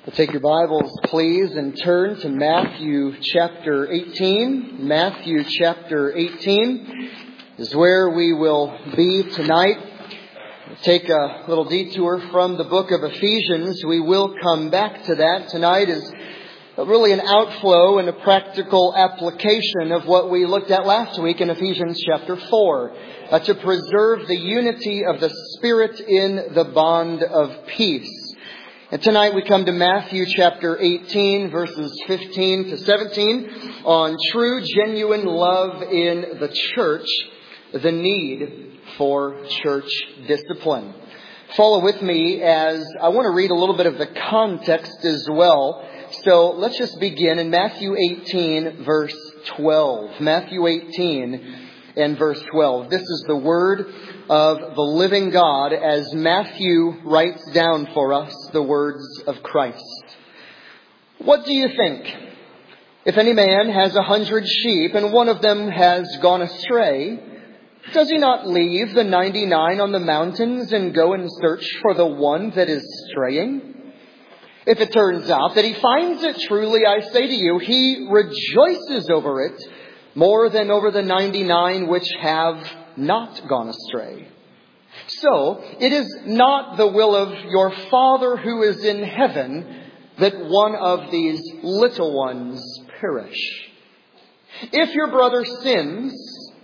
Take your Bibles, please, and turn to Matthew chapter 18. Matthew chapter 18 is where we will be tonight. We'll take a little detour from the book of Ephesians. We will come back to that. Tonight is really an outflow and a practical application of what we looked at last week in Ephesians chapter 4. To preserve the unity of the Spirit in the bond of peace. And tonight we come to Matthew chapter 18, verses 15 to 17, on true, genuine love in the church, the need for church discipline. Follow with me as I want to read a little bit of the context as well. So let's just begin in Matthew 18, verse 12. Matthew 18 and verse 12. This is the word of the living God as Matthew writes down for us the words of Christ. What do you think? If any man has 100 sheep and one of them has gone astray, does he not leave the 99 on the mountains and go and search for the one that is straying? If it turns out that he finds it, truly I say to you, he rejoices over it more than over the 99 which have not gone astray. So, it is not the will of your Father who is in heaven that one of these little ones perish. If your brother sins,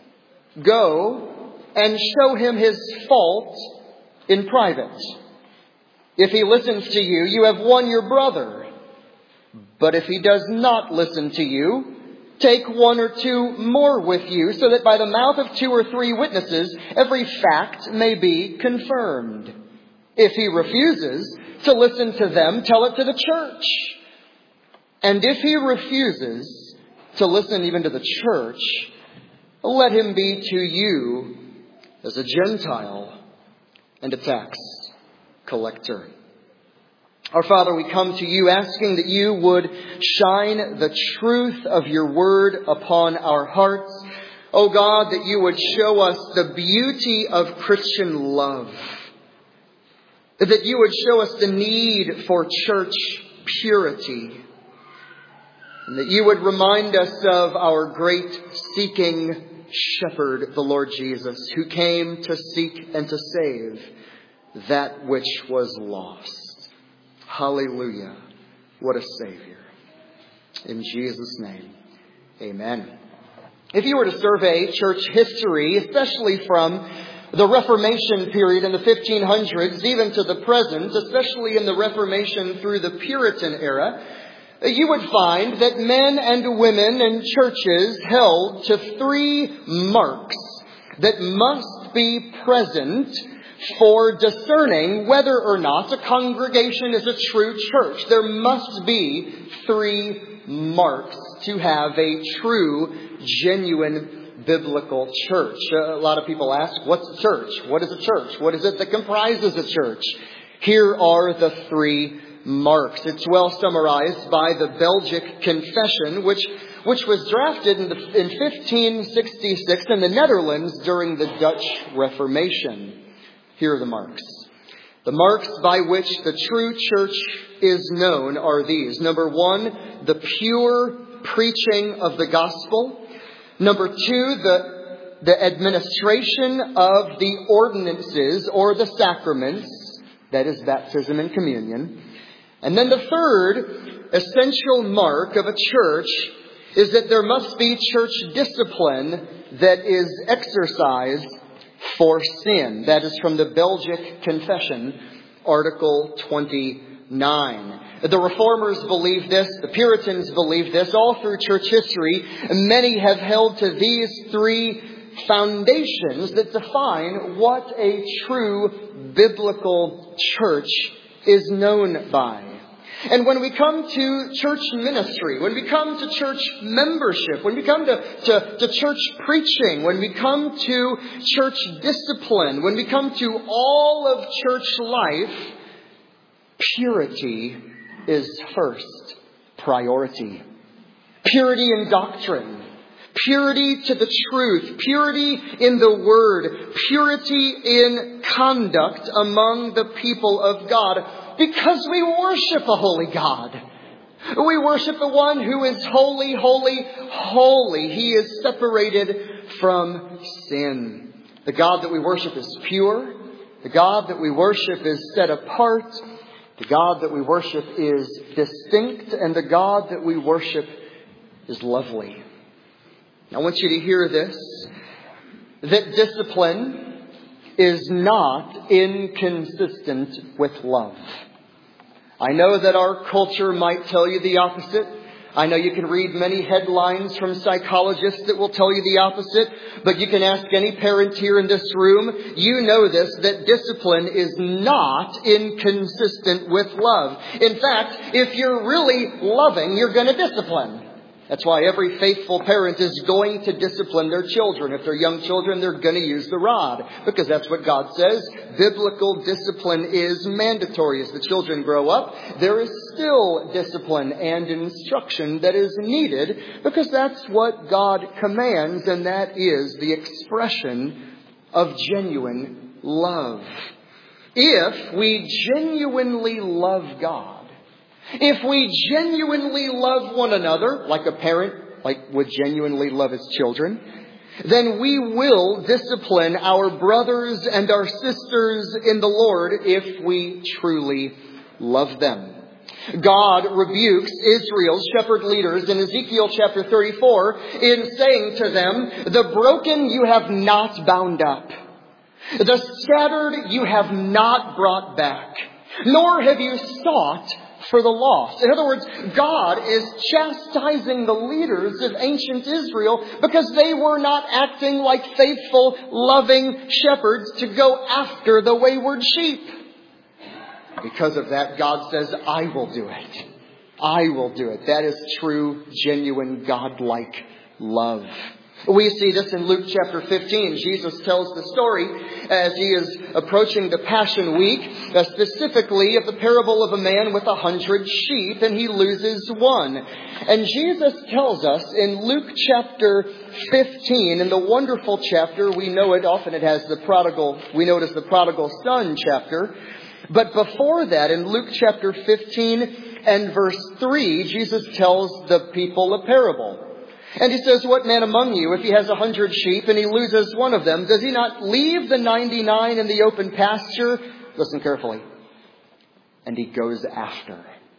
go and show him his fault in private. If he listens to you, you have won your brother. But if he does not listen to you, take one or two more with you, so that by the mouth of 2 or 3 witnesses, every fact may be confirmed. If he refuses to listen to them, tell it to the church. And if he refuses to listen even to the church, let him be to you as a Gentile and a tax collector. Our Father, we come to you asking that you would shine the truth of your word upon our hearts. Oh God, that you would show us the beauty of Christian love. That you would show us the need for church purity. And that you would remind us of our great seeking shepherd, the Lord Jesus, who came to seek and to save that which was lost. Hallelujah. What a Savior. In Jesus' name, amen. If you were to survey church history, especially from the Reformation period in the 1500s, even to the present, especially in the Reformation through the Puritan era, you would find that men and women and churches held to 3 marks that must be present for discerning whether or not a congregation is a true church. There must be 3 marks to have a true, genuine, biblical church. A lot of people ask, what's a church? What is a church? What is it that comprises a church? Here are the 3 marks. It's well summarized by the Belgic Confession, which was drafted in 1566 in the Netherlands during the Dutch Reformation. Here are the marks. The marks by which the true church is known are these. Number 1, the pure preaching of the gospel. Number 2, the administration of the ordinances or the sacraments. That is baptism and communion. And then the third essential mark of a church is that there must be church discipline that is exercised for sin. That is from the Belgic Confession, Article 29. The Reformers believe this. The Puritans believe this. All through church history, many have held to these 3 foundations that define what a true biblical church is known by. And when we come to church ministry, when we come to church membership, when we come to church preaching, when we come to church discipline, when we come to all of church life, purity is first priority. Purity in doctrine, purity to the truth, purity in the word, purity in conduct among the people of God. Because we worship a holy God. We worship the one who is holy, holy, holy. He is separated from sin. The God that we worship is pure. The God that we worship is set apart. The God that we worship is distinct. And the God that we worship is lovely. I want you to hear this. That discipline is not inconsistent with love. I know that our culture might tell you the opposite. I know you can read many headlines from psychologists that will tell you the opposite. But you can ask any parent here in this room. You know this, that discipline is not inconsistent with love. In fact, if you're really loving, you're going to discipline. That's why every faithful parent is going to discipline their children. If they're young children, they're going to use the rod. Because that's what God says. Biblical discipline is mandatory. As the children grow up, there is still discipline and instruction that is needed. Because that's what God commands. And that is the expression of genuine love. If we genuinely love God, if we genuinely love one another, like a parent would genuinely love his children, then we will discipline our brothers and our sisters in the Lord if we truly love them. God rebukes Israel's shepherd leaders in Ezekiel chapter 34 in saying to them, "The broken you have not bound up. The scattered you have not brought back, nor have you sought for the lost." In other words, God is chastising the leaders of ancient Israel because they were not acting like faithful, loving shepherds to go after the wayward sheep. Because of that, God says, "I will do it. I will do it." That is true, genuine, God-like love. We see this in Luke chapter 15. Jesus tells the story as he is approaching the Passion Week, specifically of the parable of a man with 100 sheep, and he loses one. And Jesus tells us in Luke chapter 15, in the wonderful chapter, we know it often it has the prodigal son chapter. But before that, in Luke chapter 15 and verse 3, Jesus tells the people a parable. And he says, "What man among you, if he has 100 sheep and he loses one of them, does he not leave the 99 in the open pasture?" Listen carefully. "And he goes after."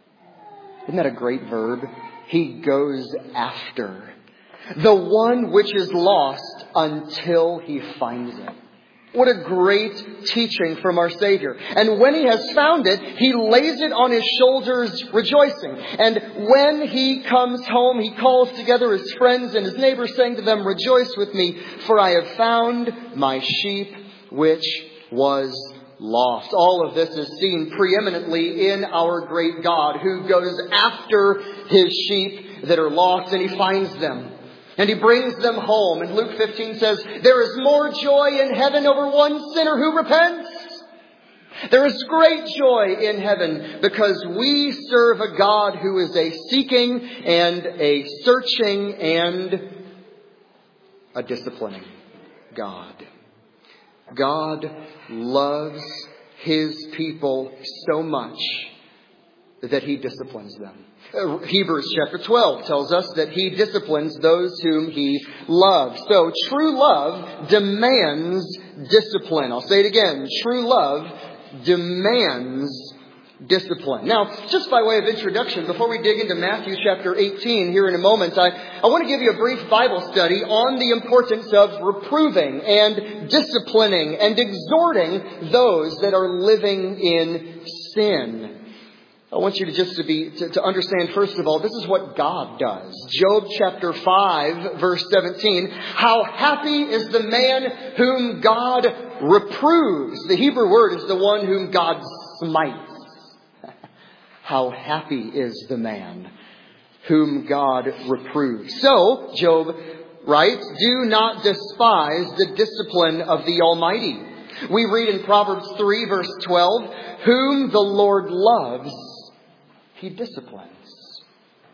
Isn't that a great verb? He goes after the one which is lost until he finds it. What a great teaching from our Savior. "And when he has found it, he lays it on his shoulders rejoicing. And when he comes home, he calls together his friends and his neighbors, saying to them, 'Rejoice with me, for I have found my sheep which was lost.'" All of this is seen preeminently in our great God, who goes after his sheep that are lost, and he finds them. And he brings them home. And Luke 15 says, "There is more joy in heaven over one sinner who repents." There is great joy in heaven because we serve a God who is a seeking and a searching and a disciplining God. God loves his people so much that he disciplines them. Hebrews chapter 12 tells us that he disciplines those whom he loves. So true love demands discipline. I'll say it again. True love demands discipline. Now, just by way of introduction, before we dig into Matthew chapter 18 here in a moment, I want to give you a brief Bible study on the importance of reproving and disciplining and exhorting those that are living in sin. I want you to understand, first of all, this is what God does. Job chapter 5, verse 17. "How happy is the man whom God reproves." The Hebrew word is the one whom God smites. How happy is the man whom God reproves. So, Job writes, "Do not despise the discipline of the Almighty." We read in Proverbs 3, verse 12, "Whom the Lord loves, he disciplines."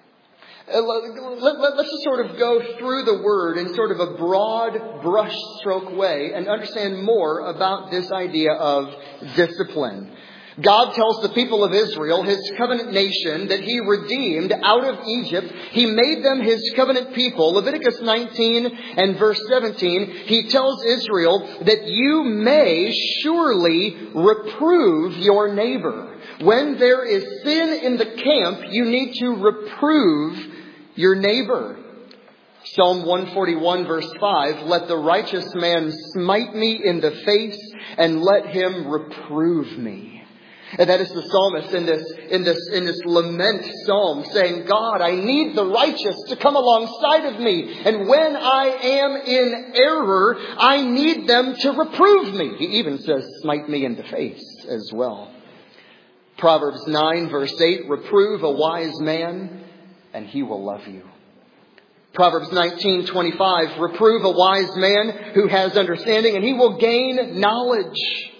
Let's just sort of go through the word in sort of a broad brushstroke way and understand more about this idea of discipline. God tells the people of Israel, His covenant nation, that He redeemed out of Egypt. He made them His covenant people. Leviticus 19 and verse 17, He tells Israel that you may surely reprove your neighbor. When there is sin in the camp, you need to reprove your neighbor. Psalm 141 verse 5, let the righteous man smite me in the face and let him reprove me. And that is the psalmist in this lament psalm saying, God, I need the righteous to come alongside of me. And when I am in error, I need them to reprove me. He even says, smite me in the face as well. Proverbs 9 verse 8, reprove a wise man and he will love you. Proverbs 19:25, reprove a wise man who has understanding and he will gain knowledge.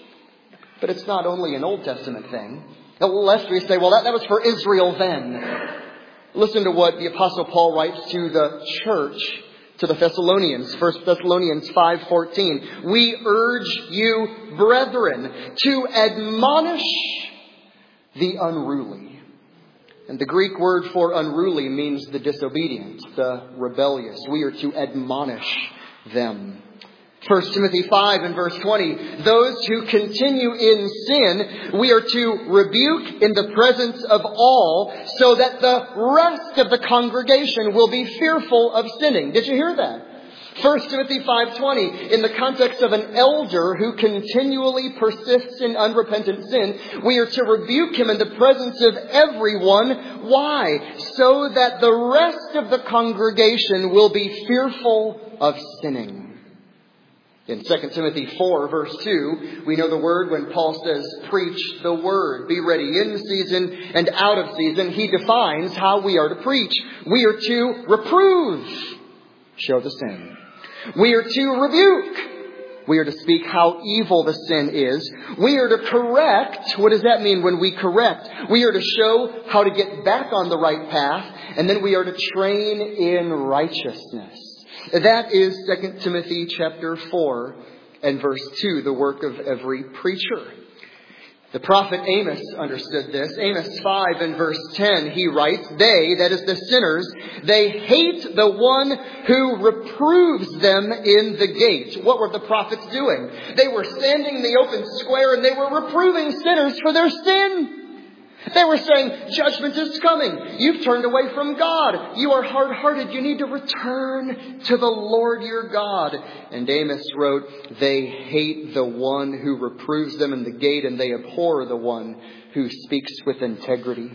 But it's not only an Old Testament thing. Lest we say, well, that was for Israel then. Listen to what the Apostle Paul writes to the church, to the Thessalonians. 1 Thessalonians 5:14. We urge you, brethren, to admonish the unruly. And the Greek word for unruly means the disobedient, the rebellious. We are to admonish them. 1 Timothy 5 and verse 20, those who continue in sin, we are to rebuke in the presence of all so that the rest of the congregation will be fearful of sinning. Did you hear that? 1 Timothy 5:20, in the context of an elder who continually persists in unrepentant sin, we are to rebuke him in the presence of everyone. Why? So that the rest of the congregation will be fearful of sinning. In 2 Timothy 4 verse 2, we know the word when Paul says, preach the word, be ready in season and out of season. He defines how we are to preach. We are to reprove, show the sin. We are to rebuke. We are to speak how evil the sin is. We are to correct. What does that mean when we correct? We are to show how to get back on the right path. And then we are to train in righteousness. That is 2 Timothy chapter 4 and verse 2, the work of every preacher. The prophet Amos understood this. Amos 5 and verse 10, he writes, they, that is the sinners, they hate the one who reproves them in the gate. What were the prophets doing? They were standing in the open square and they were reproving sinners for their sin. They were saying, judgment is coming. You've turned away from God. You are hard-hearted. You need to return to the Lord your God. And Amos wrote, they hate the one who reproves them in the gate, and they abhor the one who speaks with integrity.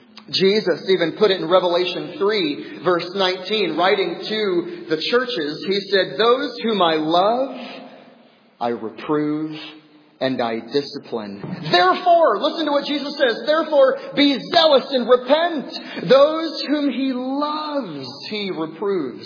Jesus even put it in Revelation 3, verse 19, writing to the churches. He said, those whom I love, I reprove and I discipline. Therefore, listen to what Jesus says. Therefore, be zealous and repent. Those whom He loves, He reproves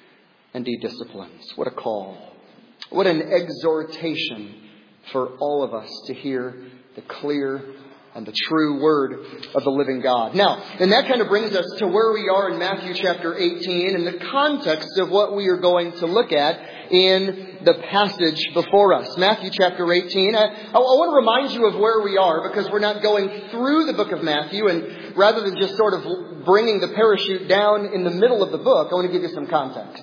and He disciplines. What a call. What an exhortation for all of us to hear the clear and the true word of the living God. Now, and that kind of brings us to where we are in Matthew chapter 18 in the context of what we are going to look at in the passage before us. Matthew chapter 18. I want to remind you of where we are because we're not going through the book of Matthew, and rather than just sort of bringing the parachute down in the middle of the book, I want to give you some context.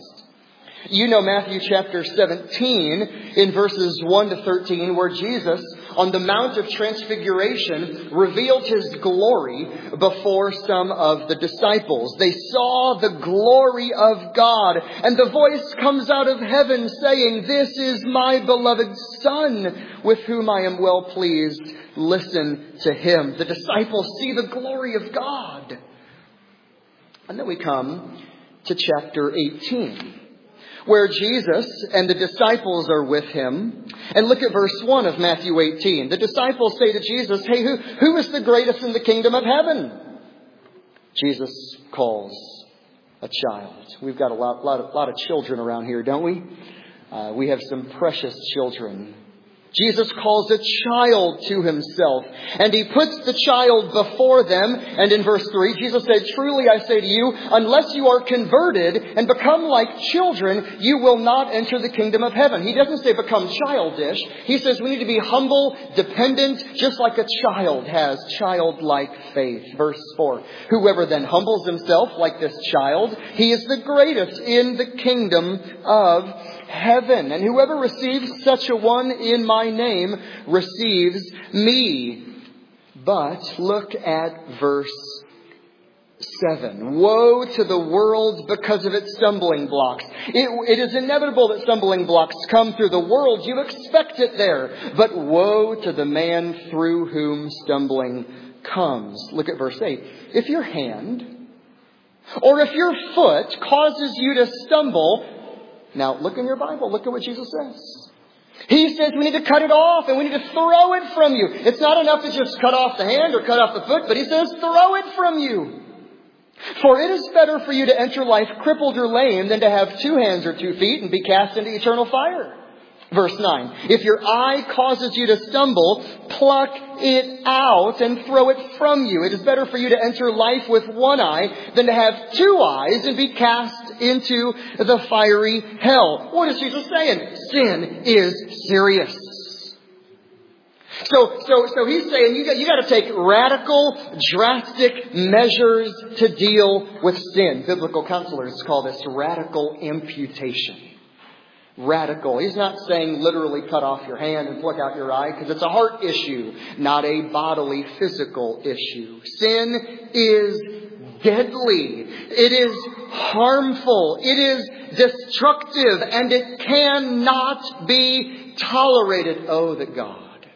You know Matthew chapter 17 in verses 1 to 13 where Jesus on the Mount of Transfiguration revealed His glory before some of the disciples. They saw the glory of God and the voice comes out of heaven saying, this is my beloved Son with whom I am well pleased. Listen to Him. The disciples see the glory of God. And then we come to chapter 18. Where Jesus and the disciples are with Him. And look at verse 1 of Matthew 18. The disciples say to Jesus, hey, who is the greatest in the kingdom of heaven? Jesus calls a child. We've got a lot of children around here, don't we? We have some precious children. Jesus calls a child to himself, and he puts the child before them. And in verse 3, Jesus said, "Truly I say to you, unless you are converted and become like children, you will not enter the kingdom of heaven." He doesn't say become childish. He says we need to be humble, dependent, just like a child has childlike faith. Verse 4, "Whoever then humbles himself like this child, he is the greatest in the kingdom of heaven. And whoever receives such a one in my name receives me." But look at verse 7. "Woe to the world because of its stumbling blocks." It is inevitable that stumbling blocks come through the world. You expect it there. But woe to the man through whom stumbling comes. Look at verse 8. "If your hand or if your foot causes you to stumble," now look in your Bible. Look at what Jesus says. He says we need to cut it off and we need to throw it from you. It's not enough to just cut off the hand or cut off the foot, but he says throw it from you. "For it is better for you to enter life crippled or lame than to have 2 hands or 2 feet and be cast into eternal fire." Verse 9, "If your eye causes you to stumble, pluck it out and throw it from you. It is better for you to enter life with 1 eye than to have 2 eyes and be cast into the fiery hell." What is Jesus saying? Sin is serious. So he's saying you got to take radical, drastic measures to deal with sin. Biblical counselors call this radical amputation. Radical. He's not saying literally cut off your hand and pluck out your eye, because it's a heart issue, not a bodily, physical issue. Sin is deadly. It is harmful. It is destructive, and it cannot be tolerated. Oh, that God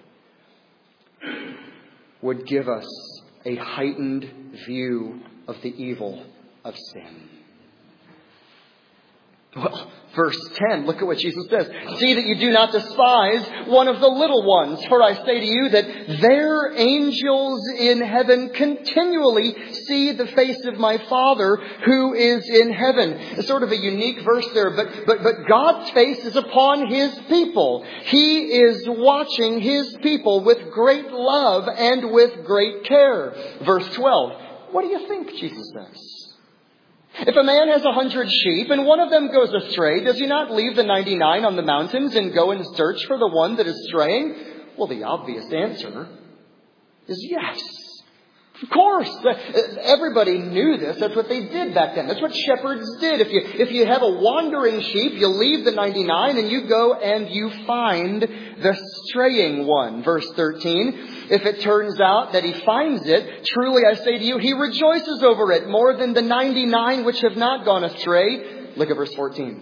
would give us a heightened view of the evil of sin. Well, verse 10, look at what Jesus says. "See that you do not despise one of the little ones, for I say to you that their angels in heaven continually see the face of my Father who is in heaven." It's sort of a unique verse there, but God's face is upon His people. He is watching His people with great love and with great care. Verse 12, what do you think Jesus says? "If a man has 100 sheep and one of them goes astray, does he not leave the 99 on the mountains and go and search for the one that is straying?" Well, the obvious answer is yes. Of course. Everybody knew this. That's what they did back then. That's what shepherds did. If you have a wandering sheep, you leave the 99 and you go and you find the straying one. Verse 13, "If it turns out that he finds it, truly I say to you, he rejoices over it more than the 99 which have not gone astray." Look at verse 14.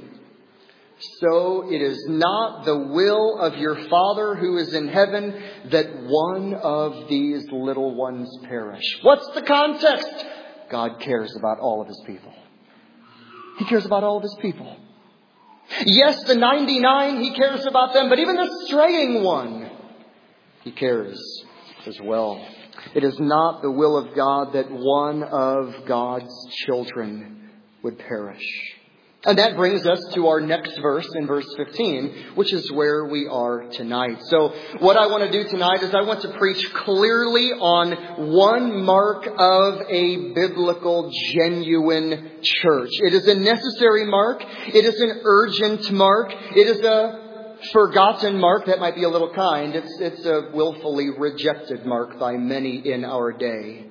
"So it is not the will of your Father who is in heaven that one of these little ones perish." What's the context? God cares about all of His people. He cares about all of His people. Yes, the 99, He cares about them, but even the straying one, He cares as well. It is not the will of God that one of God's children would perish. And that brings us to our next verse in verse 15, which is where we are tonight. So what I want to do tonight is I want to preach clearly on one mark of a biblical, genuine church. It is a necessary mark. It is an urgent mark. It is a forgotten mark. That might be a little kind. It's a willfully rejected mark by many in our day.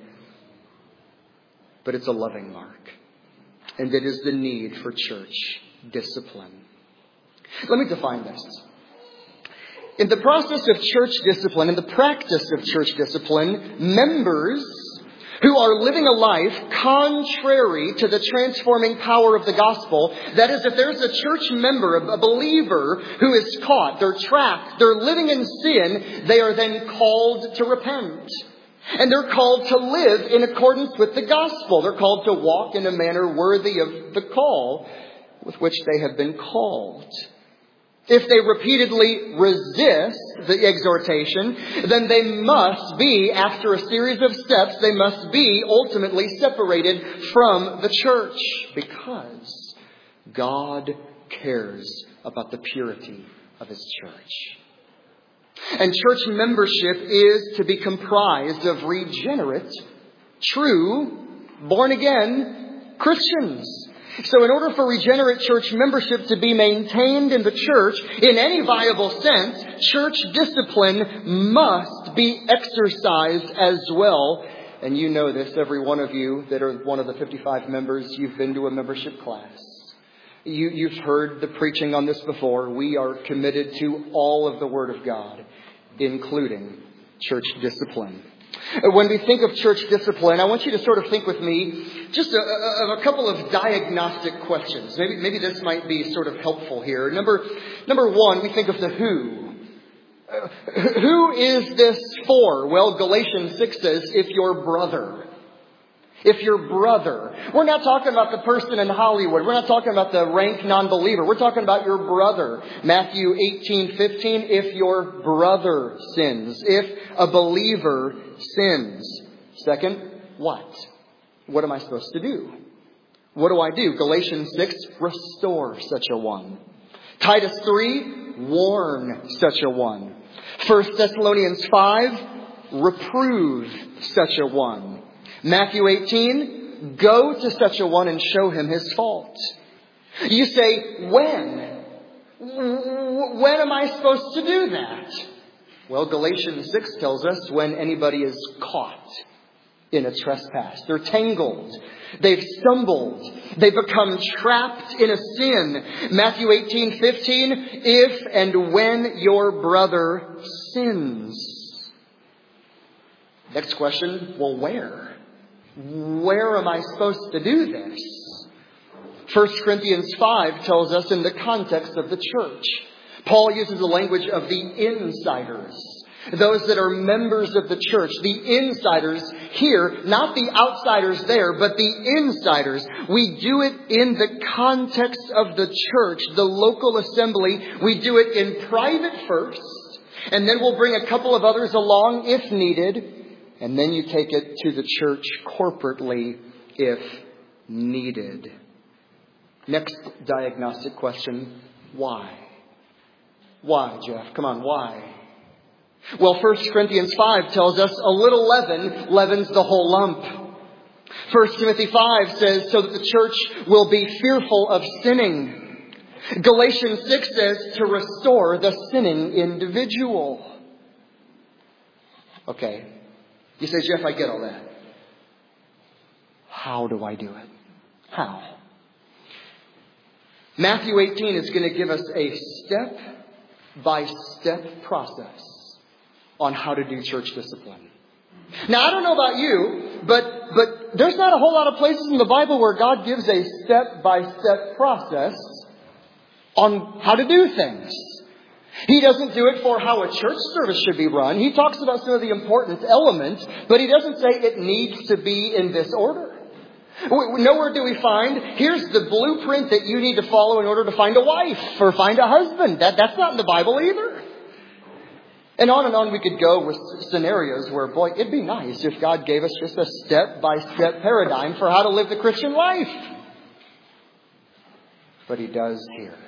But it's a loving mark. And it is the need for church discipline. Let me define this. In the process of church discipline, in the practice of church discipline, members who are living a life contrary to the transforming power of the gospel, that is, if there's a church member, a believer who is caught, they're trapped, they're living in sin, they are then called to repent. And they're called to live in accordance with the gospel. They're called to walk in a manner worthy of the call with which they have been called. If they repeatedly resist the exhortation, then they must be, after a series of steps, they must be ultimately separated from the church. Because God cares about the purity of His church. And church membership is to be comprised of regenerate, true, born-again Christians. So in order for regenerate church membership to be maintained in the church in any viable sense, church discipline must be exercised as well. And you know this, every one of you that are one of the 55 members, you've been to a membership class. You've heard the preaching on this before. We are committed to all of the Word of God, including church discipline. When we think of church discipline, I want you to sort of think with me just a couple of diagnostic questions. Maybe this might be sort of helpful here. Number one, we think of the who. Who is this for? Well, Galatians 6 says, if your brother. If your brother. We're not talking about the person in Hollywood. We're not talking about the rank non-believer. We're talking about your brother. Matthew 18:15, if your brother sins. If a believer sins. Second, what? What am I supposed to do? What do I do? Galatians 6, restore such a one. Titus 3, warn such a one. 1 Thessalonians 5, reprove such a one. Matthew 18, go to such a one and show him his fault. You say, when? When am I supposed to do that? Well, Galatians 6 tells us when anybody is caught in a trespass. They're tangled. They've stumbled. They become trapped in a sin. Matthew 18:15, if and when your brother sins. Next question, well, where? Where am I supposed to do this? 1 Corinthians 5 tells us in the context of the church. Paul uses the language of the insiders. Those that are members of the church. The insiders here, not the outsiders there, but the insiders. We do it in the context of the church, the local assembly. We do it in private first. And then we'll bring a couple of others along if needed. And then you take it to the church corporately if needed. Next diagnostic question, why? Why, Jeff? Come on, why? Well, 1 Corinthians 5 tells us a little leaven leavens the whole lump. 1 Timothy 5 says, so that the church will be fearful of sinning. Galatians 6 says, to restore the sinning individual. Okay. You say, Jeff, I get all that. How do I do it? How? Matthew 18 is going to give us a step-by-step process on how to do church discipline. Now, I don't know about you, but there's not a whole lot of places in the Bible where God gives a step-by-step process on how to do things. He doesn't do it for how a church service should be run. He talks about some of the important elements, but he doesn't say it needs to be in this order. Nowhere do we find, here's the blueprint that you need to follow in order to find a wife or find a husband. That's not in the Bible either. And on we could go with scenarios where, boy, it'd be nice if God gave us just a step-by-step paradigm for how to live the Christian life. But he does here.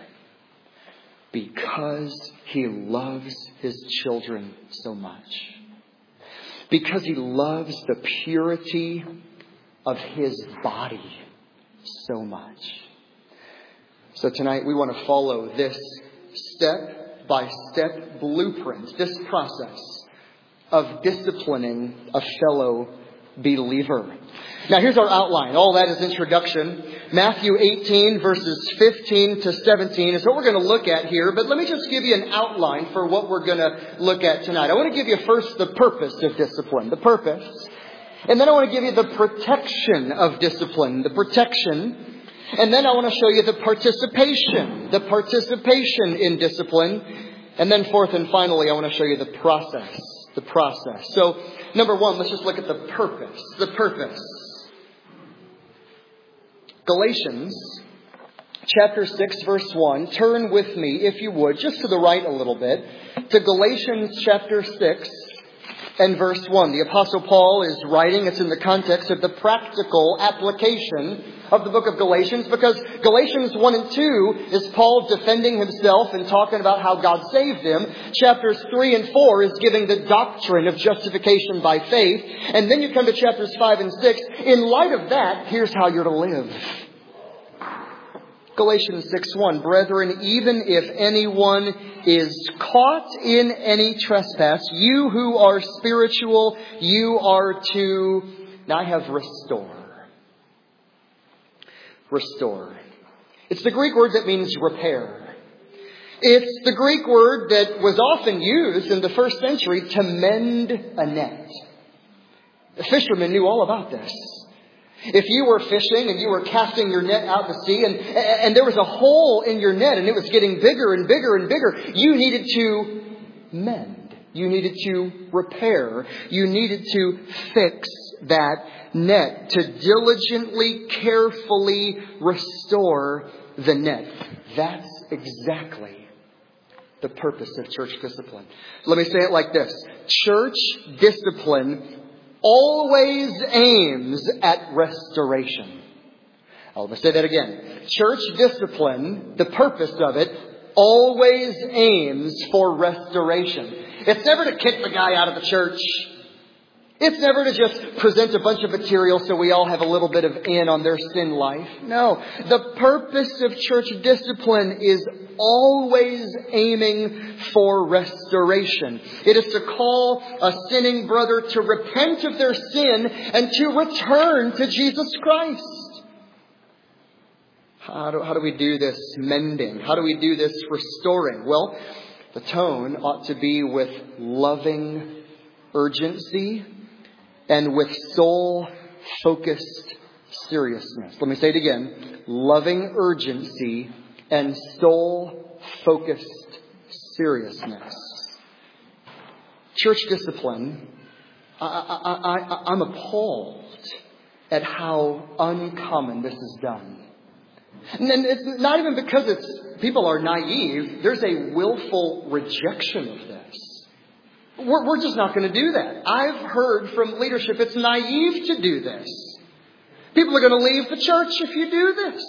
Because he loves his children so much. Because he loves the purity of his body so much. So tonight we want to follow this step-by-step blueprint, this process of disciplining a fellow believer. Now here's our outline. All that is introduction. Matthew 18 verses 15 to 17 is what we're going to look at here. But let me just give you an outline for what we're going to look at tonight. I want to give you first the purpose of discipline. The purpose. And then I want to give you the protection of discipline. The protection. And then I want to show you the participation. The participation in discipline. And then fourth and finally, I want to show you the process. The process. So, number one, let's just look at the purpose. The purpose. Galatians chapter 6 verse 1. Turn with me, if you would, just to the right a little bit, to Galatians chapter 6 and verse 1. The Apostle Paul is writing, it's in the context of the practical application of the book of Galatians, because Galatians 1 and 2 is Paul defending himself and talking about how God saved him. Chapters 3 and 4 is giving the doctrine of justification by faith. And then you come to chapters 5 and 6. In light of that, here's how you're to live. Galatians 6:1, brethren, even if anyone is caught in any trespass, you who are spiritual, you are to, now I have restore. Restore. It's the Greek word that means repair. It's the Greek word that was often used in the first century to mend a net. The fishermen knew all about this. If you were fishing and you were casting your net out to sea and there was a hole in your net and it was getting bigger and bigger and bigger, you needed to mend. You needed to repair. You needed to fix that net, to diligently, carefully restore the net. That's exactly the purpose of church discipline. Let me say it like this. Church discipline always aims at restoration. I'll say that again. Church discipline, the purpose of it, always aims for restoration. It's never to kick the guy out of the church. It's never to just present a bunch of material so we all have a little bit of in on their sin life. No. The purpose of church discipline is always aiming for restoration. It is to call a sinning brother to repent of their sin and to return to Jesus Christ. How do we do this mending? How do we do this restoring? Well, the tone ought to be with loving urgency and with soul-focused seriousness. Let me say it again. Loving urgency and soul-focused seriousness. Church discipline, I'm appalled at how uncommon this is done. And it's not even because people are naive. There's a willful rejection of this. We're just not going to do that. I've heard from leadership it's naive to do this. People are going to leave the church if you do this.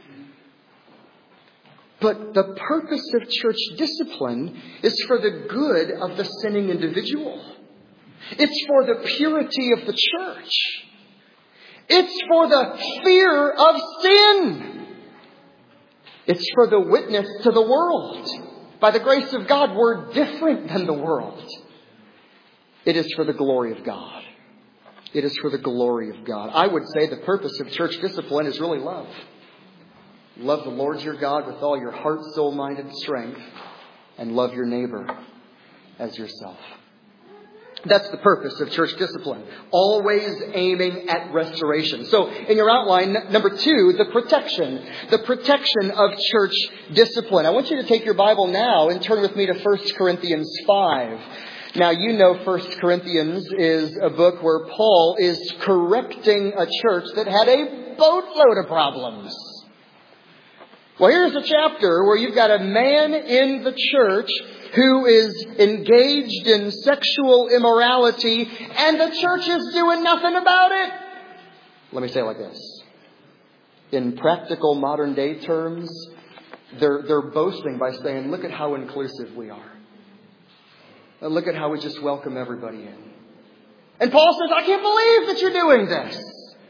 But the purpose of church discipline is for the good of the sinning individual. It's for the purity of the church. It's for the fear of sin. It's for the witness to the world. By the grace of God, we're different than the world. It is for the glory of God. It is for the glory of God. I would say the purpose of church discipline is really love. Love the Lord your God with all your heart, soul, mind, and strength. And love your neighbor as yourself. That's the purpose of church discipline. Always aiming at restoration. So in your outline, number 2, the protection. The protection of church discipline. I want you to take your Bible now and turn with me to 1 Corinthians 5. Now, you know 1 Corinthians is a book where Paul is correcting a church that had a boatload of problems. Well, here's a chapter where you've got a man in the church who is engaged in sexual immorality, and the church is doing nothing about it. Let me say it like this. In practical modern day terms, they're boasting by saying, look at how inclusive we are. And look at how we just welcome everybody in. And Paul says, I can't believe that you're doing this.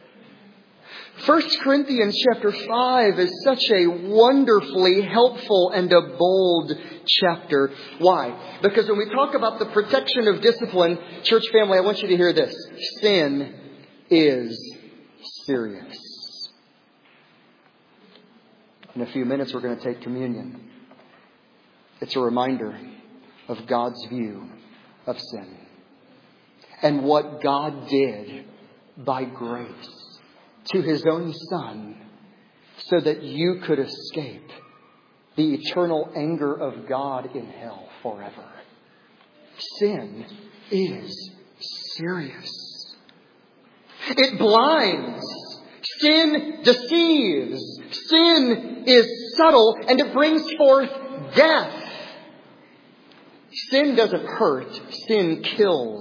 1 Corinthians chapter 5 is such a wonderfully helpful and a bold chapter. Why? Because when we talk about the protection of discipline, church family, I want you to hear this. Sin is serious. In a few minutes, we're going to take communion. It's a reminder of God's view of sin and what God did by grace to His own Son so that you could escape the eternal anger of God in hell forever. Sin is serious. It blinds. Sin deceives. Sin is subtle, and it brings forth death. Sin doesn't hurt. Sin kills.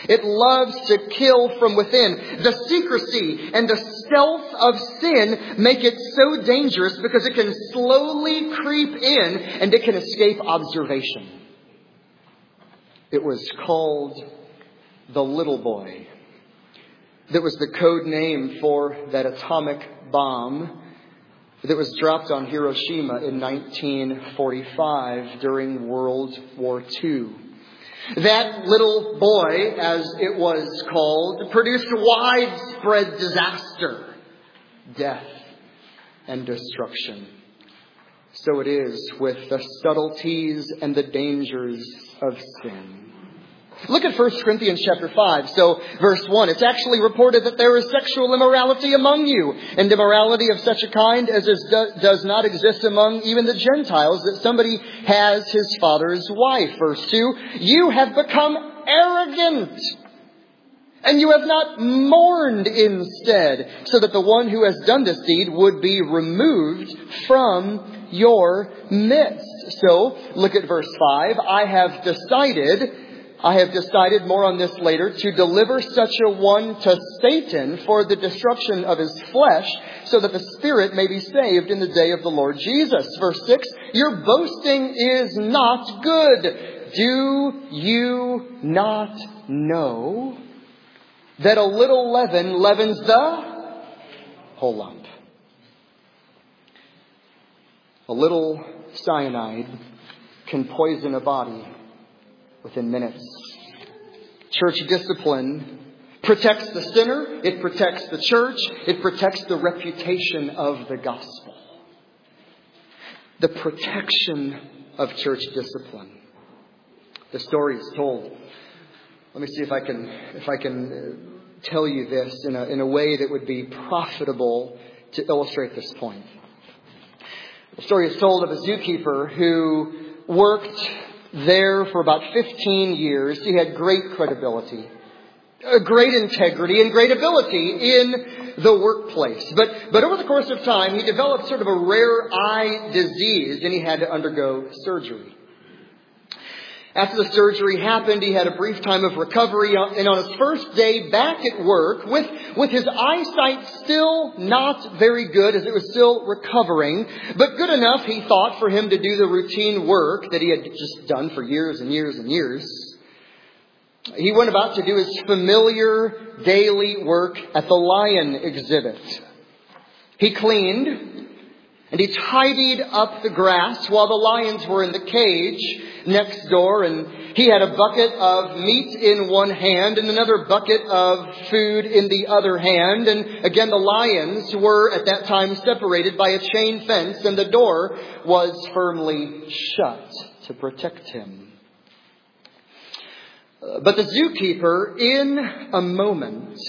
It loves to kill from within. The secrecy and the stealth of sin make it so dangerous because it can slowly creep in and it can escape observation. It was called the little boy. That was the code name for that atomic bomb that was dropped on Hiroshima in 1945 during World War II. That little boy, as it was called, produced widespread disaster, death, and destruction. So it is with the subtleties and the dangers of sin. Look at 1 Corinthians chapter 5. So, verse 1, it's actually reported that there is sexual immorality among you, and immorality of such a kind as does not exist among even the Gentiles, that somebody has his father's wife. Verse 2, you have become arrogant, and you have not mourned instead, so that the one who has done this deed would be removed from your midst. So, look at verse 5. I have decided, more on this later, to deliver such a one to Satan for the destruction of his flesh, so that the spirit may be saved in the day of the Lord Jesus. Verse 6, your boasting is not good. Do you not know that a little leaven leavens the whole lump? A little cyanide can poison a body within minutes. Church discipline protects the sinner. It protects the church. It protects the reputation of the gospel. The protection of church discipline. The story is told. Let me see if I can tell you this in a way that would be profitable to illustrate this point. The story is told of a zookeeper who worked there for about 15 years. He had great credibility, great integrity, and great ability in the workplace. But over the course of time, he developed sort of a rare eye disease, and he had to undergo surgery. After the surgery happened, he had a brief time of recovery, and on his first day back at work, with his eyesight still not very good, as it was still recovering, but good enough, he thought, for him to do the routine work that he had just done for years and years and years, he went about to do his familiar daily work at the lion exhibit. He cleaned and he tidied up the grass while the lions were in the cage next door, and he had a bucket of meat in one hand and another bucket of food in the other hand. And again, the lions were at that time separated by a chain fence, and the door was firmly shut to protect him. But the zookeeper, in a moment,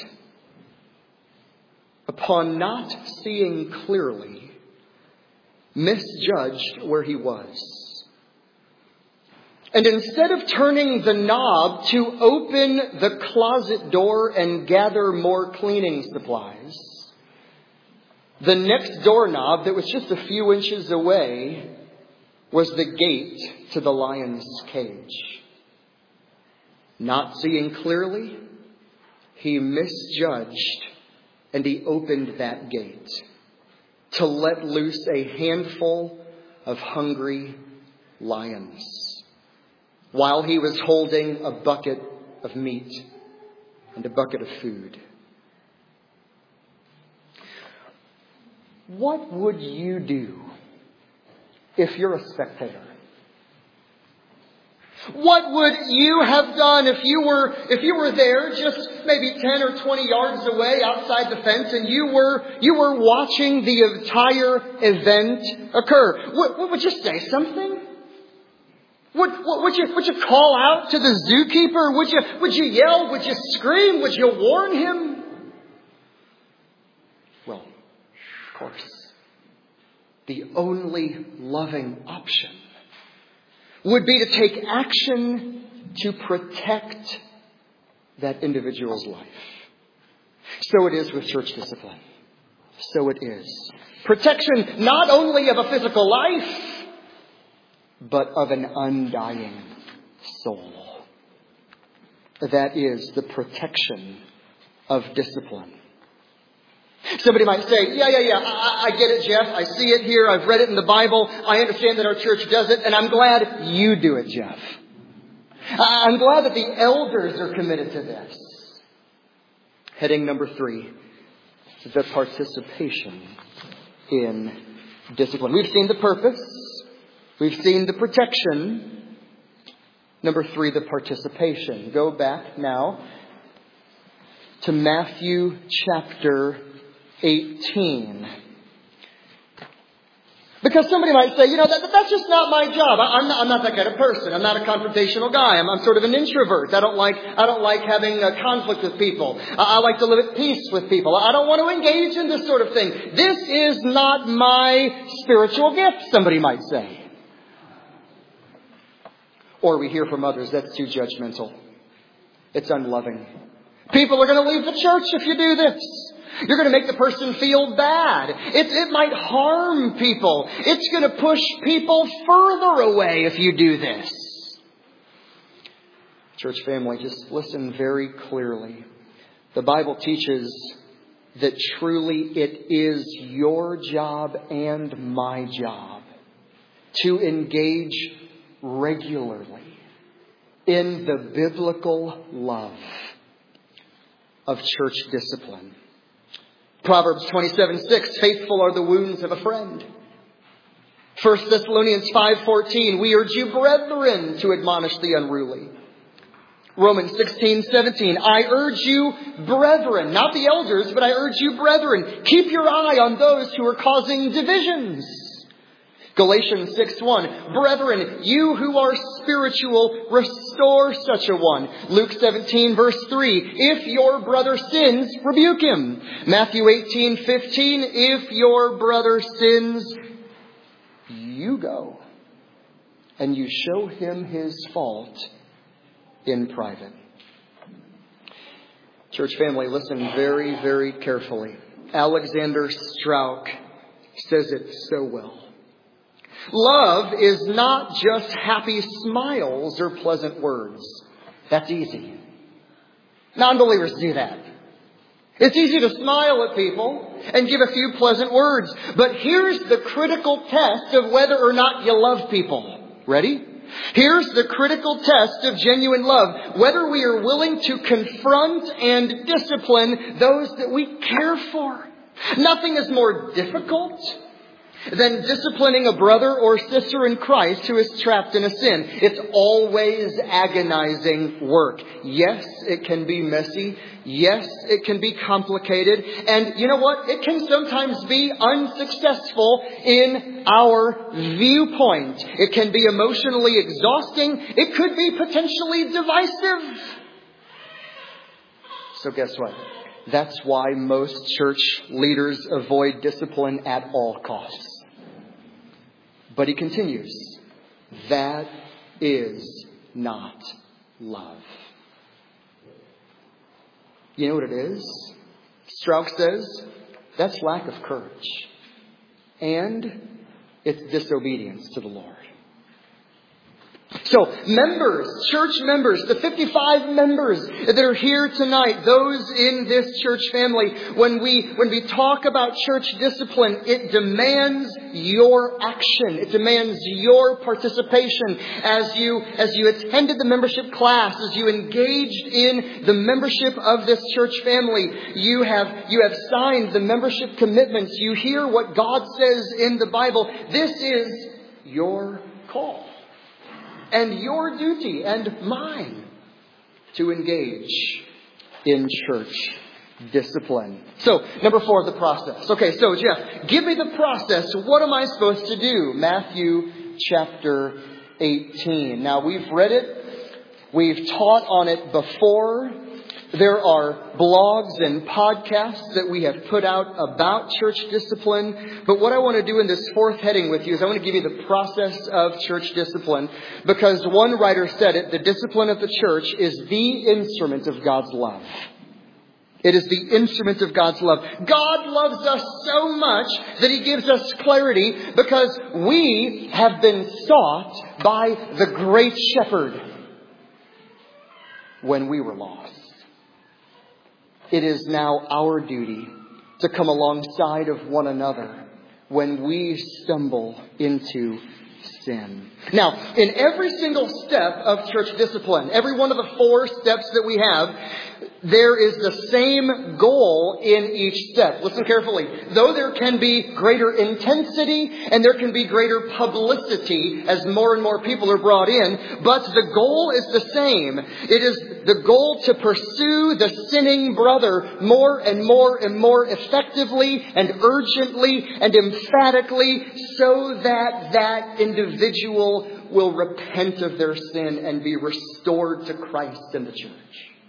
upon not seeing clearly, misjudged where he was. And instead of turning the knob to open the closet door and gather more cleaning supplies, the next doorknob that was just a few inches away was the gate to the lion's cage. Not seeing clearly, he misjudged and he opened that gate to let loose a handful of hungry lions, while he was holding a bucket of meat and a bucket of food. What would you do if you're a spectator? What would you have done if you were there just maybe 10 or 20 yards away outside the fence and you were watching the entire event occur? Would you say something? Would you call out to the zookeeper? Would you yell? Would you scream? Would you warn him? Well, of course, the only loving option would be to take action to protect that individual's life. So it is with church discipline. So it is. Protection not only of a physical life, but of an undying soul. that is the protection of discipline. Somebody might say, yeah, I get it, Jeff. I see it here. I've read it in the Bible. I understand that our church does it, and I'm glad you do it, Jeff. I'm glad that the elders are committed to this. Heading number 3, the participation in discipline. We've seen the purpose. We've seen the protection. Number 3, the participation. Go back now to Matthew chapter 18. Because somebody might say, that's just not my job. I'm not that kind of person. I'm not a confrontational guy. I'm sort of an introvert. I don't like having a conflict with people. I like to live at peace with people. I don't want to engage in this sort of thing. This is not my spiritual gift, somebody might say. Or we hear from others, that's too judgmental. It's unloving. People are going to leave the church if you do this. You're going to make the person feel bad. It might harm people. It's going to push people further away if you do this. Church family, just listen very clearly. The Bible teaches that truly it is your job and my job to engage regularly in the biblical love of church discipline. Proverbs 27:6, faithful are the wounds of a friend. 1 Thessalonians 5:14, we urge you, brethren, to admonish the unruly. Romans 16:17, I urge you, brethren, not the elders, but I urge you, brethren, keep your eye on those who are causing divisions. Galatians 6:1, brethren, you who are spiritual, restore such a one. Luke 17 verse 3, if your brother sins, rebuke him. Matthew 18:15, if your brother sins, you go and you show him his fault in private. Church family, listen very, very carefully. Alexander Strauch says it so well. Love is not just happy smiles or pleasant words. That's easy. Non-believers do that. It's easy to smile at people and give a few pleasant words. But here's the critical test of whether or not you love people. Ready? Here's the critical test of genuine love. Whether we are willing to confront and discipline those that we care for. Nothing is more difficult than disciplining a brother or sister in Christ who is trapped in a sin. It's always agonizing work. Yes, it can be messy. Yes, it can be complicated. And you know what? It can sometimes be unsuccessful in our viewpoint. It can be emotionally exhausting. It could be potentially divisive. So guess what? That's why most church leaders avoid discipline at all costs. But he continues, that is not love. You know what it is? Strauch says, that's lack of courage. And it's disobedience to the Lord. So members, church members, the 55 members that are here tonight, those in this church family, when we talk about church discipline, it demands your action. It demands your participation. As you attended the membership class, as you engaged in the membership of this church family, you have signed the membership commitments. You hear what God says in the Bible. This is your call. And your duty and mine to engage in church discipline. So, number 4, the process. Okay, so Jeff, give me the process. What am I supposed to do? Matthew chapter 18. Now, we've read it. We've taught on it before. There are blogs and podcasts that we have put out about church discipline. But what I want to do in this 4th heading with you is I want to give you the process of church discipline. Because one writer said it, the discipline of the church is the instrument of God's love. It is the instrument of God's love. God loves us so much that He gives us clarity because we have been sought by the great shepherd. when we were lost. It is now our duty to come alongside of one another when we stumble into sin. Now, in every single step of church discipline, every one of the 4 steps that we have, there is the same goal in each step. Listen carefully. Though there can be greater intensity and there can be greater publicity as more and more people are brought in, but the goal is the same. It is the goal to pursue the sinning brother more and more and more effectively and urgently and emphatically, so that that individual will repent of their sin and be restored to Christ and the church.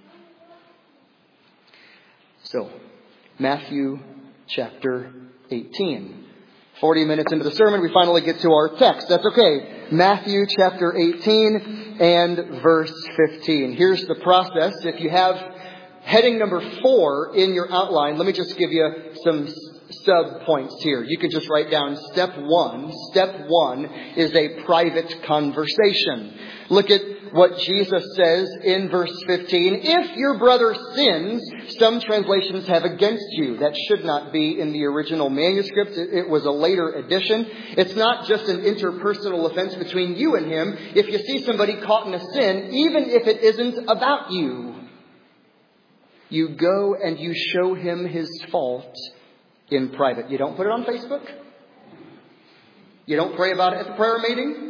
So, Matthew chapter 18. 40 minutes into the sermon, we finally get to our text. That's okay. Matthew chapter 18 and verse 15. Here's the process. If you have heading number 4 in your outline, let me just give you some sub-points here. You can just write down step 1. Step 1 is a private conversation. Look at what Jesus says in verse 15. If your brother sins, some translations have against you. That should not be in the original manuscript. It was a later addition. It's not just an interpersonal offense between you and him. If you see somebody caught in a sin, even if it isn't about you, you go and you show him his fault in private. You don't put it on Facebook. You don't pray about it at the prayer meeting.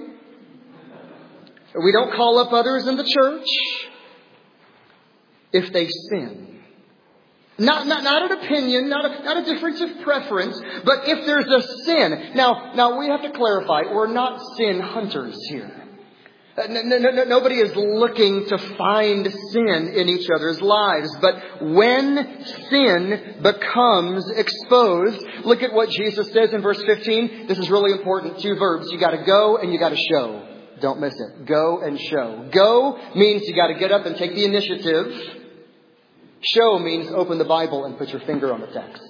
We don't call up others in the church if they sin. Not an opinion, not a difference of preference, but if there's a sin. Now we have to clarify, we're not sin hunters here. Nobody is looking to find sin in each other's lives. But when sin becomes exposed, look at what Jesus says in verse 15. This is really important. 2 verbs. You got to go and you got to show. Don't miss it. Go and show. Go means you got to get up and take the initiative. Show means open the Bible and put your finger on the text.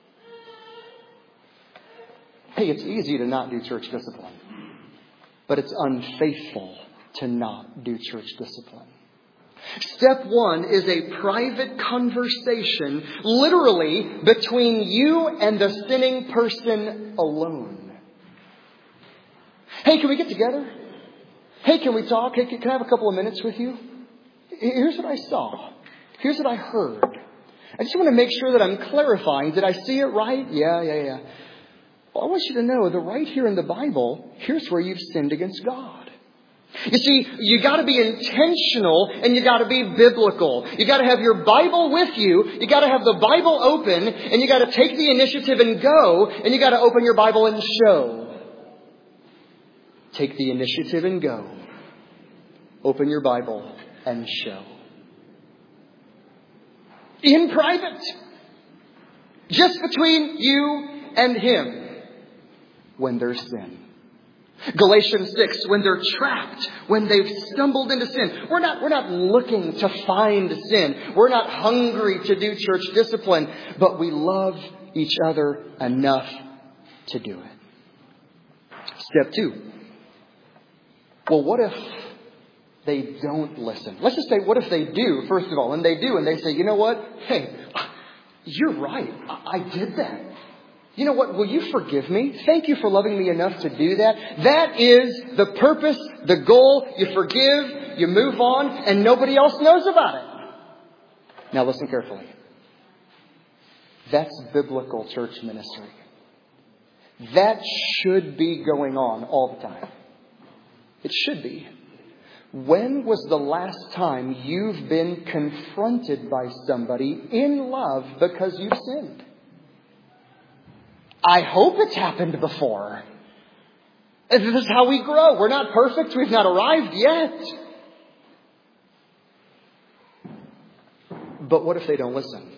Hey, it's easy to not do church discipline, but it's unfaithful to not do church discipline. Step 1 is a private conversation, literally between you and the sinning person alone. Hey, can we get together? Hey, can we talk? Hey, can I have a couple of minutes with you? Here's what I saw. Here's what I heard. I just want to make sure that I'm clarifying. Did I see it right? Yeah. Well, I want you to know that right here in the Bible, here's where you've sinned against God. You see, you got to be intentional and you got to be biblical. You got to have your Bible with you. You got to have the Bible open and you got to take the initiative and go, and you got to open your Bible and show. Take the initiative and go. Open your Bible and show. In private. Just between you and him. When there's sin. Galatians 6, when they're trapped, when they've stumbled into sin. We're not looking to find sin. We're not hungry to do church discipline, but we love each other enough to do it. Step 2. Well, what if they don't listen? Let's just say, what if they do, first of all, and they do, and they say, you know what? Hey, you're right. I did that. You know what? Will you forgive me? Thank you for loving me enough to do that. That is the purpose, the goal. You forgive, you move on, and nobody else knows about it. Now listen carefully. That's biblical church ministry. That should be going on all the time. It should be. When was the last time you've been confronted by somebody in love because you've sinned? I hope it's happened before. This is how we grow. We're not perfect. We've not arrived yet. But what if they don't listen?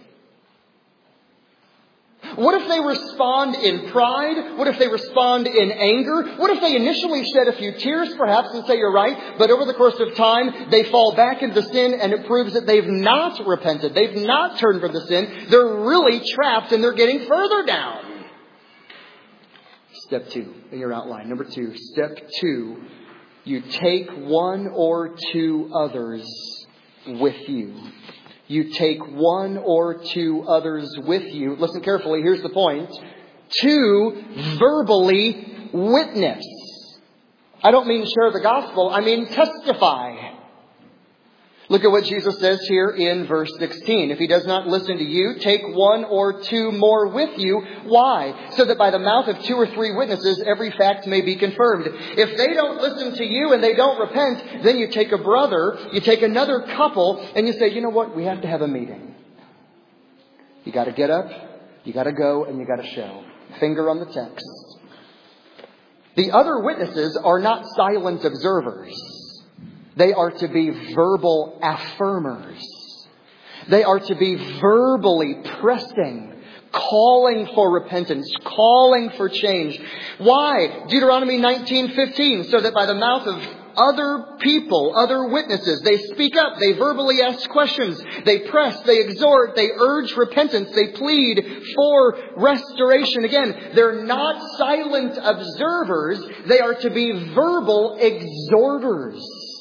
What if they respond in pride? What if they respond in anger? What if they initially shed a few tears perhaps and say you're right, but over the course of time they fall back into sin and it proves that they've not repented. They've not turned from the sin. They're really trapped and they're getting further down. Step 2 in your outline. Number 2. Step 2. You take one or two others with you. You take one or two others with you. Listen carefully, here's the point. To verbally witness. I don't mean share the gospel, I mean testify. Look at what Jesus says here in verse 16. If he does not listen to you, take one or two more with you. Why? So that by the mouth of two or three witnesses, every fact may be confirmed. If they don't listen to you and they don't repent, then you take a brother, you take another couple, and you say, you know what? We have to have a meeting. You got to get up, you got to go, and you got to show. Finger on the text. The other witnesses are not silent observers. They are to be verbal affirmers. They are to be verbally pressing, calling for repentance, calling for change. Why? Deuteronomy 19:15, so that by the mouth of other people, other witnesses, they speak up, they verbally ask questions, they press, they exhort, they urge repentance, they plead for restoration. Again, they're not silent observers, they are to be verbal exhorters.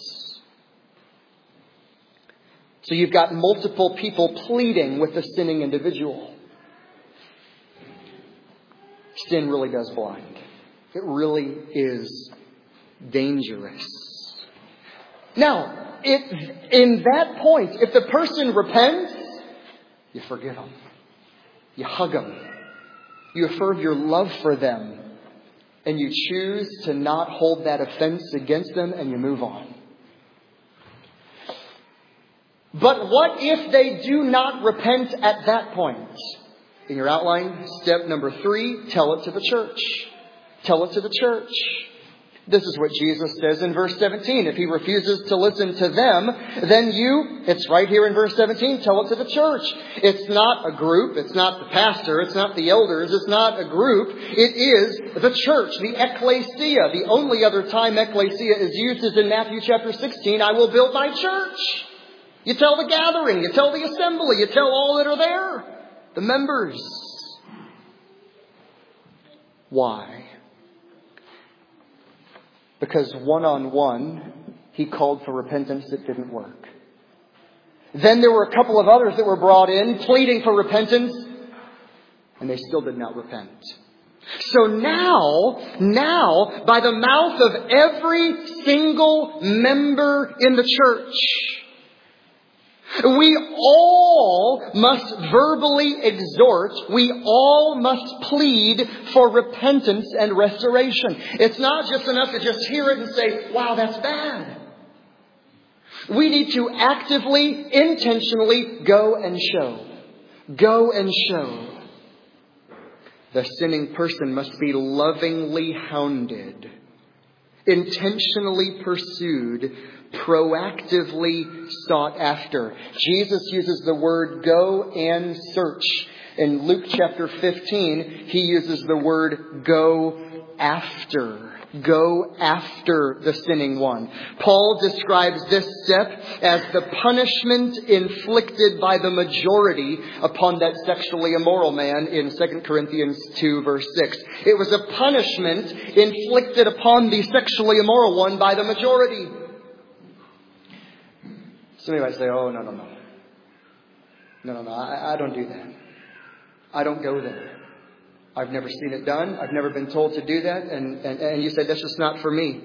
So you've got multiple people pleading with the sinning individual. Sin really does blind. It really is dangerous. Now, in that point, if the person repents, you forgive them. You hug them. You affirm your love for them. And you choose to not hold that offense against them and you move on. But what if they do not repent at that point? In your outline, step number 3, tell it to the church. Tell it to the church. This is what Jesus says in verse 17. If he refuses to listen to them, then it's right here in verse 17, tell it to the church. It's not a group. It's not the pastor. It's not the elders. It's not a group. It is the church, the ecclesia. The only other time ecclesia is used is in Matthew chapter 16. I will build my church. You tell the gathering, you tell the assembly, you tell all that are there, the members. Why? Because one-on-one, he called for repentance that didn't work. Then there were a couple of others that were brought in, pleading for repentance, and they still did not repent. So now, by the mouth of every single member in the church, we all must verbally exhort. We all must plead for repentance and restoration. It's not just enough to just hear it and say, wow, that's bad. We need to actively, intentionally go and show. Go and show. The sinning person must be lovingly hounded, intentionally pursued, proactively sought after. Jesus uses the word go and search. In Luke chapter 15, he uses the word go after. Go after the sinning one. Paul describes this step as the punishment inflicted by the majority upon that sexually immoral man in 2 Corinthians 2 verse 6. It was a punishment inflicted upon the sexually immoral one by the majority. Somebody might say, oh, no. No, I don't do that. I don't go there. I've never seen it done. I've never been told to do that. And you say, that's just not for me.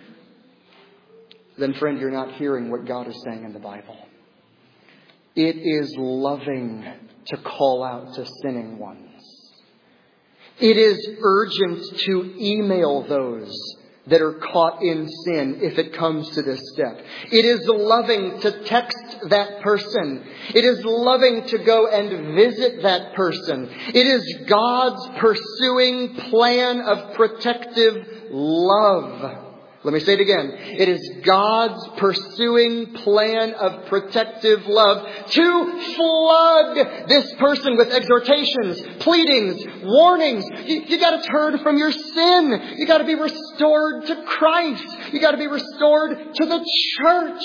Then, friend, you're not hearing what God is saying in the Bible. It is loving to call out to sinning ones. It is urgent to email those that are caught in sin if it comes to this step. It is loving to text that person. It is loving to go and visit that person. It is God's pursuing plan of protective love. Let me say it again. It is God's pursuing plan of protective love to flood this person with exhortations, pleadings, warnings. You got to turn from your sin. You got to be restored to Christ. You got to be restored to the church.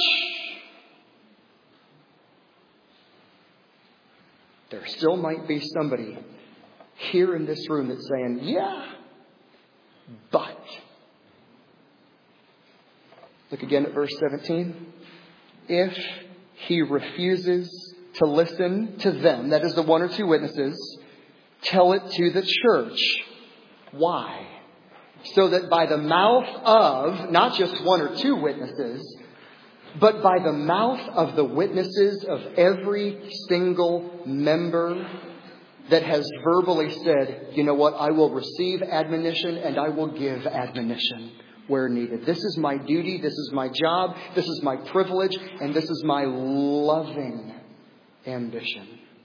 There still might be somebody here in this room that's saying, yeah, but... Look again at verse 17. If he refuses to listen to them, that is the one or two witnesses, tell it to the church. Why? So that by the mouth of not just one or two witnesses, but by the mouth of the witnesses of every single member that has verbally said, you know what, I will receive admonition and I will give admonition where needed. This is my duty, this is my job, this is my privilege, and this is my loving ambition.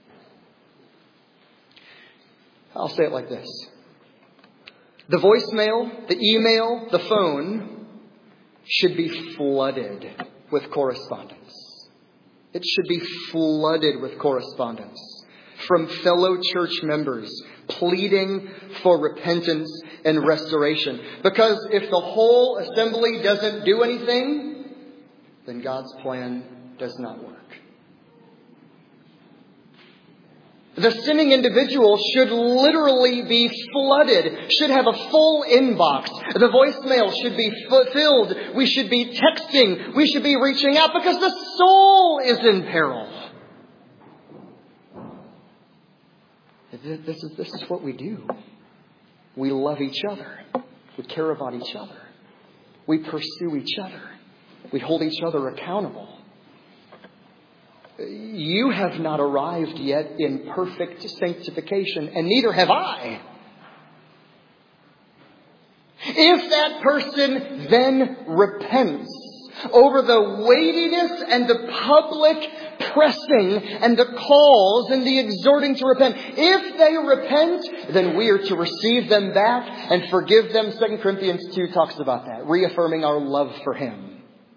I'll say it like this. The voicemail, the email, the phone should be flooded with correspondence. It should be flooded with correspondence from fellow church members pleading for repentance and restoration. Because if the whole assembly doesn't do anything, then God's plan does not work. The sinning individual should literally be flooded, should have a full inbox. The voicemail should be filled. We should be texting. We should be reaching out because the soul is in peril. This is what we do. We love each other. We care about each other. We pursue each other. We hold each other accountable. You have not arrived yet in perfect sanctification, and neither have I. If that person then repents over the weightiness and the public pressing and the calls and the exhorting to repent, if they repent, then we are to receive them back and forgive them. 2 Corinthians 2 talks about that, reaffirming our love for Him.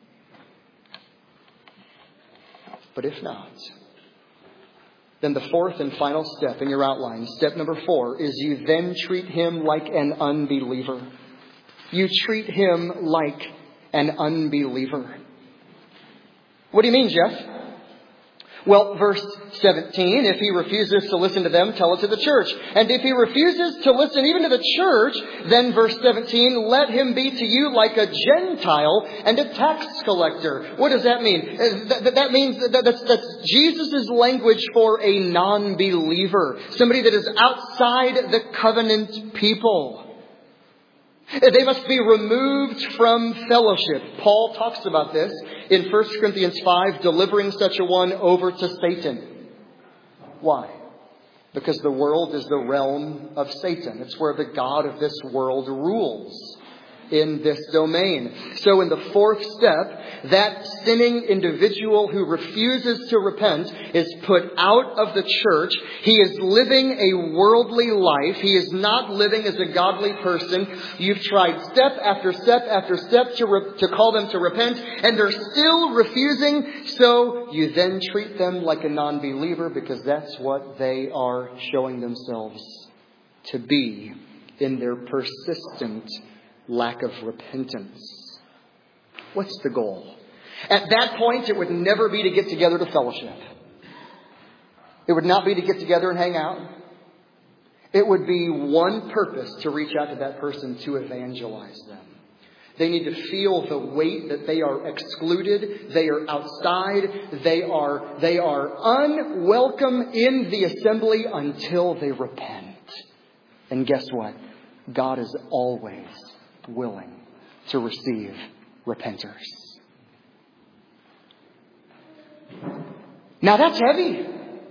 But if not, then the fourth and final step in your outline, step number 4, is you then treat him like an unbeliever. You treat him like an unbeliever. What do you mean, Jeff? Well, verse 17, if he refuses to listen to them, tell it to the church. And if he refuses to listen even to the church, then verse 17, let him be to you like a Gentile and a tax collector. What does that mean? That means that's Jesus' language for a non-believer. Somebody that is outside the covenant people. They must be removed from fellowship. Paul talks about this in 1 Corinthians 5, delivering such a one over to Satan. Why? Because the world is the realm of Satan. It's where the god of this world rules in this domain. So in the fourth step, that sinning individual who refuses to repent is put out of the church. He is living a worldly life. He is not living as a godly person. You've tried step after step after step to call them to repent, and they're still refusing. So you then treat them like a non-believer because that's what they are showing themselves to be in their persistent lack of repentance. What's the goal? At that point, it would never be to get together to fellowship. It would not be to get together and hang out. It would be one purpose, to reach out to that person to evangelize them. They need to feel the weight that they are excluded. They are outside. They are unwelcome in the assembly until they repent. And guess what? God is always willing to receive repenters. Now that's heavy.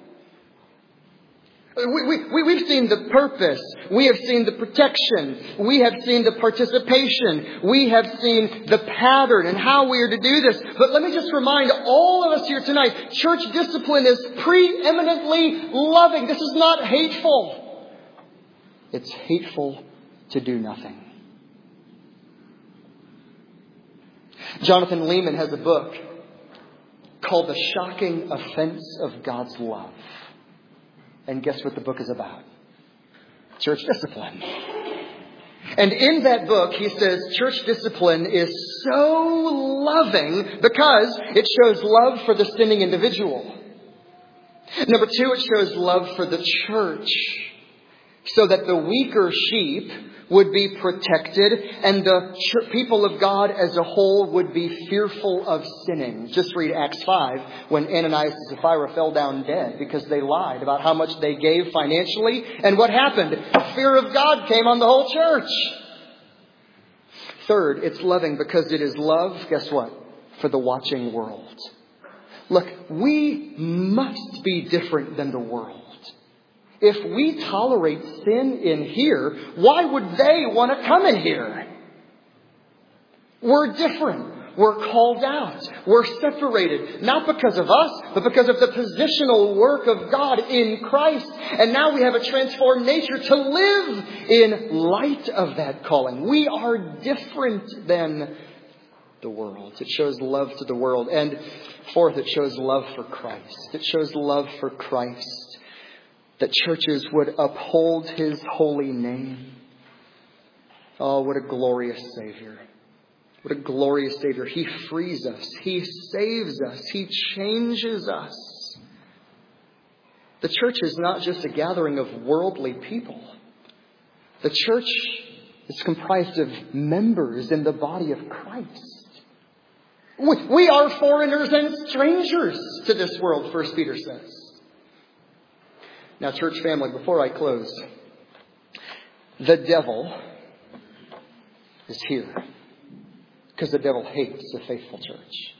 We've seen the purpose. We have seen the protection. We have seen the participation. We have seen the pattern and how we are to do this. But let me just remind all of us here tonight, church discipline is preeminently loving. This is not hateful. It's hateful to do nothing. Jonathan Leeman has a book called The Shocking Offense of God's Love. And guess what the book is about? Church discipline. And in that book, he says church discipline is so loving because it shows love for the sinning individual. Number 2, it shows love for the church. so that the weaker sheep would be protected and the people of God as a whole would be fearful of sinning. Just read Acts 5 when Ananias and Sapphira fell down dead because they lied about how much they gave financially. And what happened? The fear of God came on the whole church. Third, it's loving because it is love, guess what? For the watching world. Look, we must be different than the world. If we tolerate sin in here, why would they want to come in here? We're different. We're called out. We're separated. Not because of us, but because of the positional work of God in Christ. And now we have a transformed nature to live in light of that calling. We are different than the world. It shows love to the world. And fourth, it shows love for Christ. It shows love for Christ. That churches would uphold His holy name. Oh, what a glorious Savior. What a glorious Savior. He frees us. He saves us. He changes us. The church is not just a gathering of worldly people. The church is comprised of members in the body of Christ. We are foreigners and strangers to this world, 1 Peter says. Now, church family, before I close, the devil is here because the devil hates a faithful church.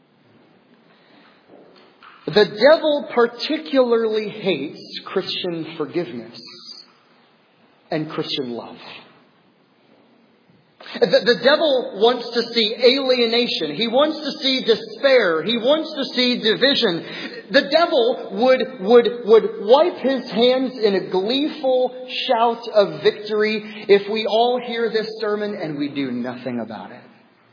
The devil particularly hates Christian forgiveness and Christian love. The devil wants to see alienation. He wants to see despair. He wants to see division. The devil would wipe his hands in a gleeful shout of victory if we all hear this sermon and we do nothing about it.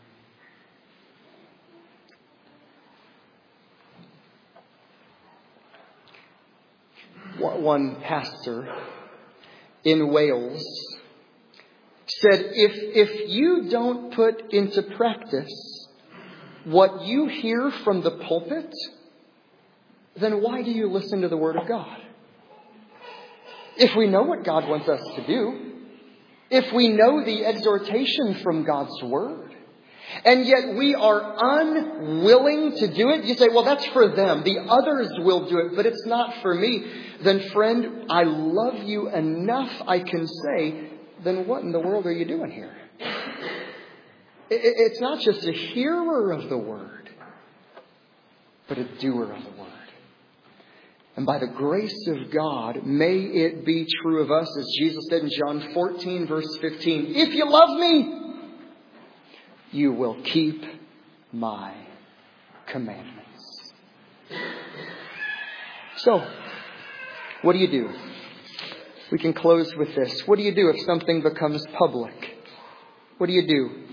One pastor in Wales said, if you don't put into practice what you hear from the pulpit, then why do you listen to the Word of God? If we know what God wants us to do, if we know the exhortation from God's Word, and yet we are unwilling to do it, you say, well, that's for them. The others will do it, but it's not for me. Then, friend, I love you enough, I can say, then what in the world are you doing here? It's not just a hearer of the Word, but a doer of the Word. And by the grace of God, may it be true of us, as Jesus said in John 14, verse 15, if you love me, you will keep my commandments. So, what do you do? We can close with this. What do you do if something becomes public? What do you do?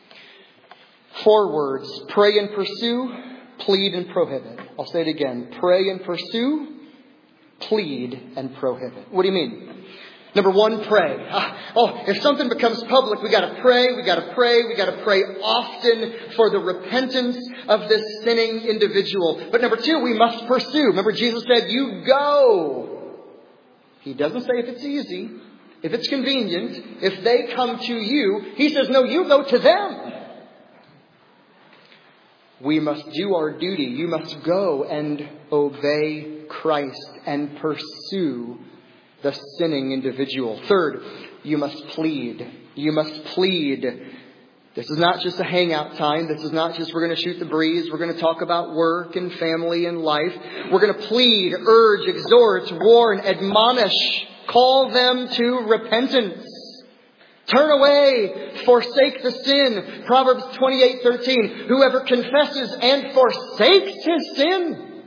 4 words. Pray and pursue, plead and prohibit. I'll say it again. Pray and pursue, plead and prohibit. What do you mean? Number 1, pray. If something becomes public, we got to pray. We got to pray. We got to pray often for the repentance of this sinning individual. But number 2, we must pursue. Remember, Jesus said, "You go." He doesn't say if it's easy, if it's convenient, if they come to you. He says, no, you go to them. We must do our duty. You must go and obey Christ and pursue the sinning individual. Third, you must plead. You must plead. This is not just a hangout time. This is not just we're going to shoot the breeze. We're going to talk about work and family and life. We're going to plead, urge, exhort, warn, admonish, call them to repentance. Turn away, forsake the sin. Proverbs 28:13. Whoever confesses and forsakes his sin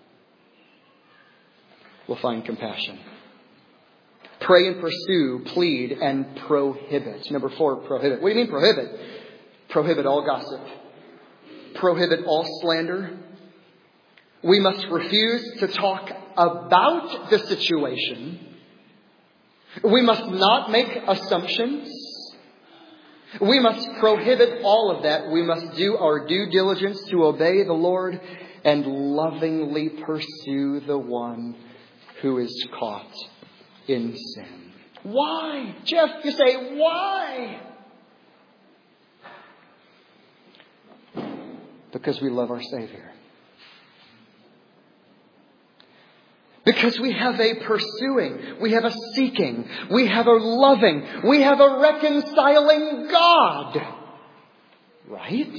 will find compassion. Pray and pursue, plead and prohibit. Number 4, prohibit. What do you mean prohibit? Prohibit all gossip. Prohibit all slander. We must refuse to talk about the situation. We must not make assumptions. We must prohibit all of that. We must do our due diligence to obey the Lord and lovingly pursue the one who is caught in sin. Why? Jeff, you say, why? Because we love our Savior. Because we have a pursuing, we have a seeking, we have a loving, we have a reconciling God. Right?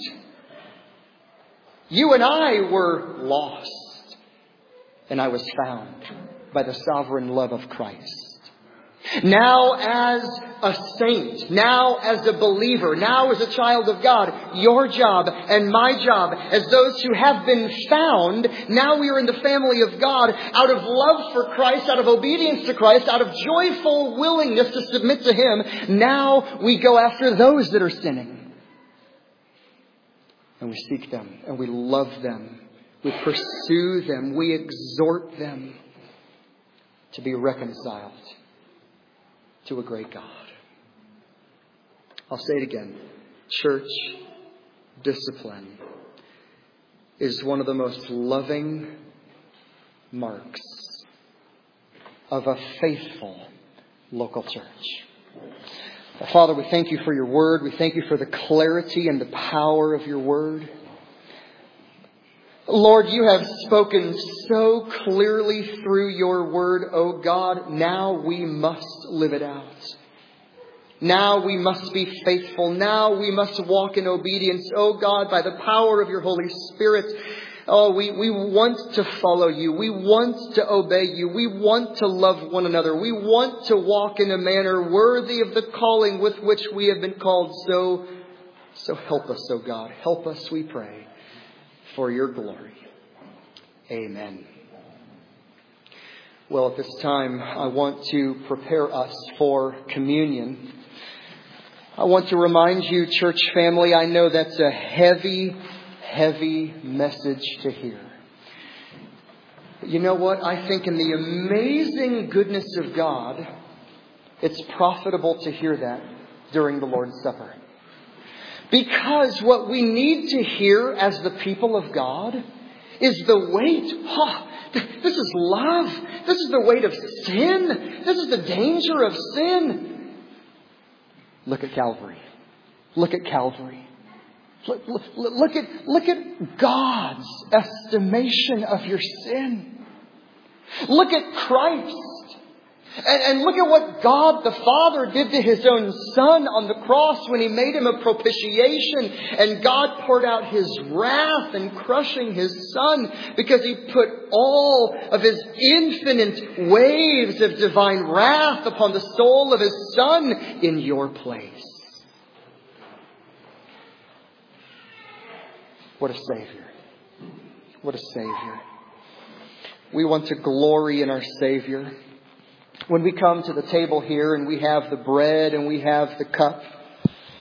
You and I were lost, and I was found by the sovereign love of Christ. Now as a saint, now as a believer, now as a child of God, your job and my job as those who have been found, now we are in the family of God out of love for Christ, out of obedience to Christ, out of joyful willingness to submit to Him. Now we go after those that are sinning. And we seek them and we love them. We pursue them. We exhort them to be reconciled to a great God. I'll say it again. Church discipline is one of the most loving marks of a faithful local church. Father, we thank you for your word. We thank you for the clarity and the power of your word. Lord, you have spoken so clearly through your word, O God. Now we must live it out. Now we must be faithful. Now we must walk in obedience, O God, by the power of your Holy Spirit. Oh, we want to follow you. We want to obey you. We want to love one another. We want to walk in a manner worthy of the calling with which we have been called. So help us, O God. Help us, we pray, for your glory. Amen. Well, at this time, I want to prepare us for communion. I want to remind you, church family, I know that's a heavy message to hear. But you know what? I think in the amazing goodness of God, it's profitable to hear that during the Lord's Supper. Because what we need to hear as the people of God is the weight. This is love. This is the weight of sin. This is the danger of sin. Look at Calvary. Look at Calvary. Look at God's estimation of your sin. Look at Christ. And look at what God the Father did to His own Son on the cross when He made Him a propitiation. And God poured out His wrath in crushing His Son because He put all of His infinite waves of divine wrath upon the soul of His Son in your place. What a Savior. What a Savior. We want to glory in our Savior. When we come to the table here and we have the bread and we have the cup,